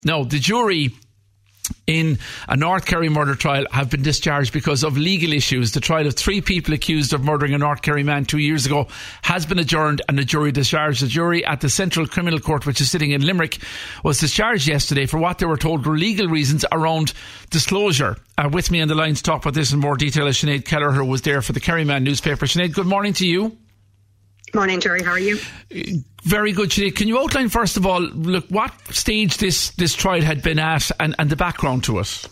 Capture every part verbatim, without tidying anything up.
Now, the jury in a North Kerry murder trial have been discharged because of legal issues. The trial of three people accused of murdering a North Kerry man two years ago has been adjourned and the jury discharged. The jury at the Central Criminal Court, which is sitting in Limerick, was discharged yesterday for what they were told were legal reasons around disclosure. Uh, with me on the line to talk about this in more detail is Sinead Kelleher, who was there for the Kerryman newspaper. Sinead, good morning to you. Morning, Jerry. How are you? Very good, Sinead. Can you outline, first of all, look, what stage this, this trial had been at and, and the background to it?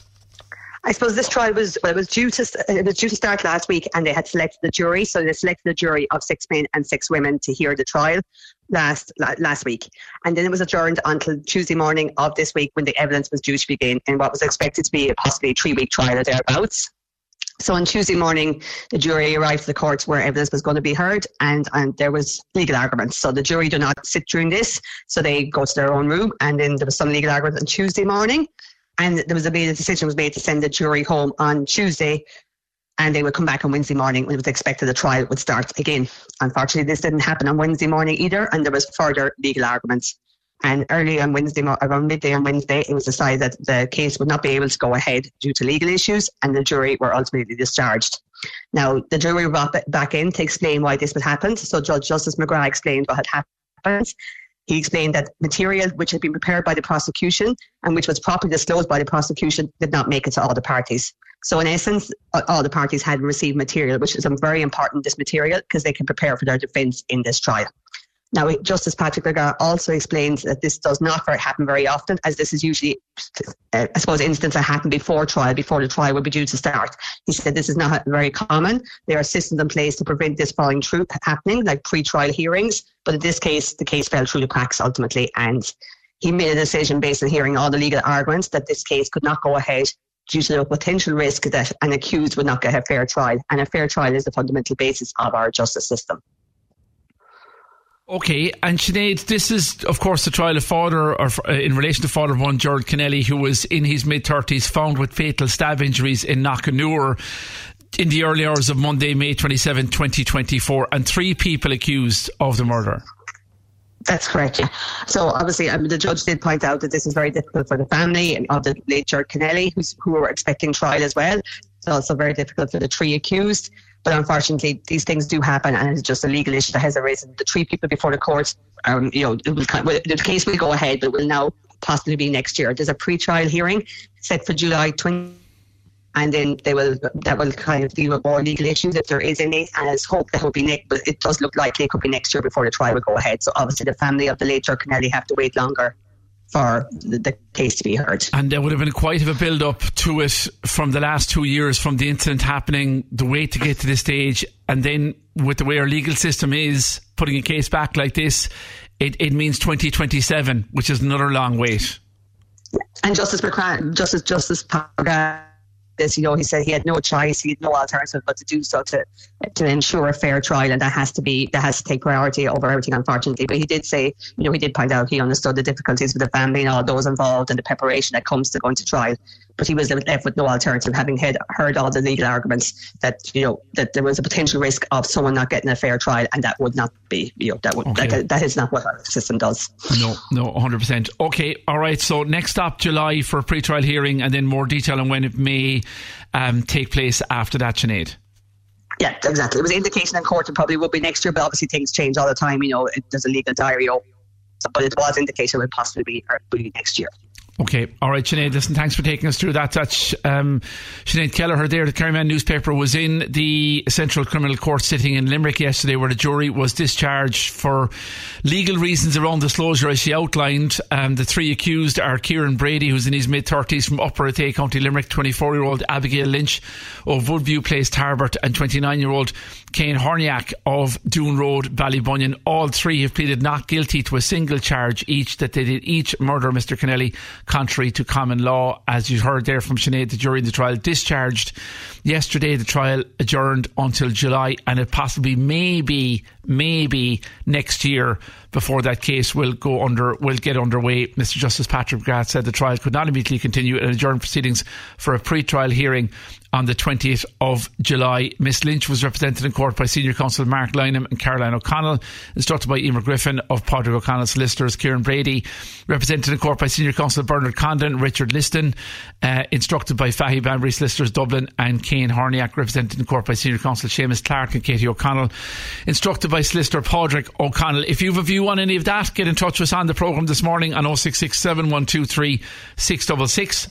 I suppose this trial was well, it was due to it was due to start last week, and they had selected the jury. So they selected a jury of six men and six women to hear the trial last last week, and then it was adjourned until Tuesday morning of this week, when the evidence was due to begin in what was expected to be a possibly three week trial or thereabouts. So on Tuesday morning, the jury arrived at the courts where evidence was going to be heard, and, and there was legal arguments. So the jury do not sit during this, so they go to their own room, and then there was some legal arguments on Tuesday morning, and there was a, a decision was made to send the jury home on Tuesday, and they would come back on Wednesday morning when it was expected the trial would start again. Unfortunately, this didn't happen on Wednesday morning either, and there was further legal arguments. And early on Wednesday, around midday on Wednesday, it was decided that the case would not be able to go ahead due to legal issues, and the jury were ultimately discharged. Now, the jury were brought back in to explain why this had happened. So Judge Justice McGrath explained what had happened. He explained that material which had been prepared by the prosecution and which was properly disclosed by the prosecution did not make it to all the parties. So in essence, all the parties had received material, which is very important, this material, because they can prepare for their defence in this trial. Now, Justice Patrick Lagar also explains that this does not very happen very often, as this is usually, uh, I suppose, instances that happen before trial, before the trial would be due to start. He said this is not very common. There are systems in place to prevent this following through happening, like pre-trial hearings. But in this case, the case fell through the cracks ultimately, and he made a decision based on hearing all the legal arguments that this case could not go ahead due to the potential risk that an accused would not get a fair trial. And a fair trial is the fundamental basis of our justice system. Okay, and Sinead, this is, of course, the trial of father, or uh, in relation to father of one, Gerald Kennelly, who was in his mid-thirties, found with fatal stab injuries in Knockanure in the early hours of Monday, May twenty-seventh, twenty twenty-four, and three people accused of the murder. That's correct, yeah. So obviously, um, the judge did point out that this is very difficult for the family of the late Gerald Kennelly, who's, who were expecting trial as well. It's also very difficult for the three accused. But unfortunately, these things do happen, and it's just a legal issue that has arisen. The three people before the court, um, you know, it will, the case will go ahead, but it will now possibly be next year. There's a pre-trial hearing set for July twentieth, and then they will that will kind of deal with more legal issues if there is any. And it's hoped that it will be next, but it does look likely it could be next year before the trial will go ahead. So obviously, the family of the late Gerald Kennelly have to wait longer for the, the case to be heard. And there would have been quite of a build-up to it from the last two years, from the incident happening, the wait to get to this stage, and then with the way our legal system is, putting a case back like this, it, it means twenty twenty-seven, which is another long wait. And Justice McCran, Justice Justice Parga, this, you know, he said he had no choice, he had no alternative but to do so to to ensure a fair trial, and that has to be that has to take priority over everything, unfortunately. But he did say, you know, he did point out he understood the difficulties with the family and all those involved and the preparation that comes to going to trial. But he was left with no alternative, having had, heard all the legal arguments that, you know, that there was a potential risk of someone not getting a fair trial, and that would not be, you know, that would okay. that, that is not what our system does. No, no, one hundred percent. Okay, all right. So next stop, July for a pre-trial hearing, and then more detail on when it may um, take place after that, Sinead. Yeah, exactly. It was indication in court it probably would be next year, but obviously things change all the time. You know, it, there's a legal diary open, but it was indication it would possibly be, or be next year. Okay, all right, Sinead, listen, thanks for taking us through that. That's um, Sinead Kelleher there. The Kerryman newspaper was in the Central Criminal Court sitting in Limerick yesterday, where the jury was discharged for legal reasons around disclosure, as she outlined. Um, the three accused are Kieran Brady, who's in his mid-thirties, from Upper Athay, County Limerick, twenty-four-year-old Abigail Lynch of Woodview Place, Tarbert, and twenty-nine-year-old Kane Horniak of Doon Road, Ballybunion. All three have pleaded not guilty to a single charge each, that they did each murder Mister Kennelly contrary to common law. As you heard there from Sinead, the jury in the trial discharged yesterday. The trial adjourned until July, and it possibly maybe maybe next year before that case will go under, will get underway. Mister Justice Patrick McGrath said the trial could not immediately continue and adjourned proceedings for a pre-trial hearing on the twentieth of July. Miss Lynch was represented in court by Senior Counsel Mark Lynham and Caroline O'Connell, instructed by Emer Griffin of Padraig O'Connell's solicitors, Kieran Brady, represented in court by Senior Counsel Bernard Condon, Richard Liston, uh, instructed by Fahy Banbury solicitors Dublin, and Kane Horniak, represented in court by Senior Counsel Seamus Clark and Katie O'Connell, instructed by solicitor Padraig O'Connell. If you have a view on any of that, get in touch with us on the programme this morning on oh six six, seven one two three, six six six.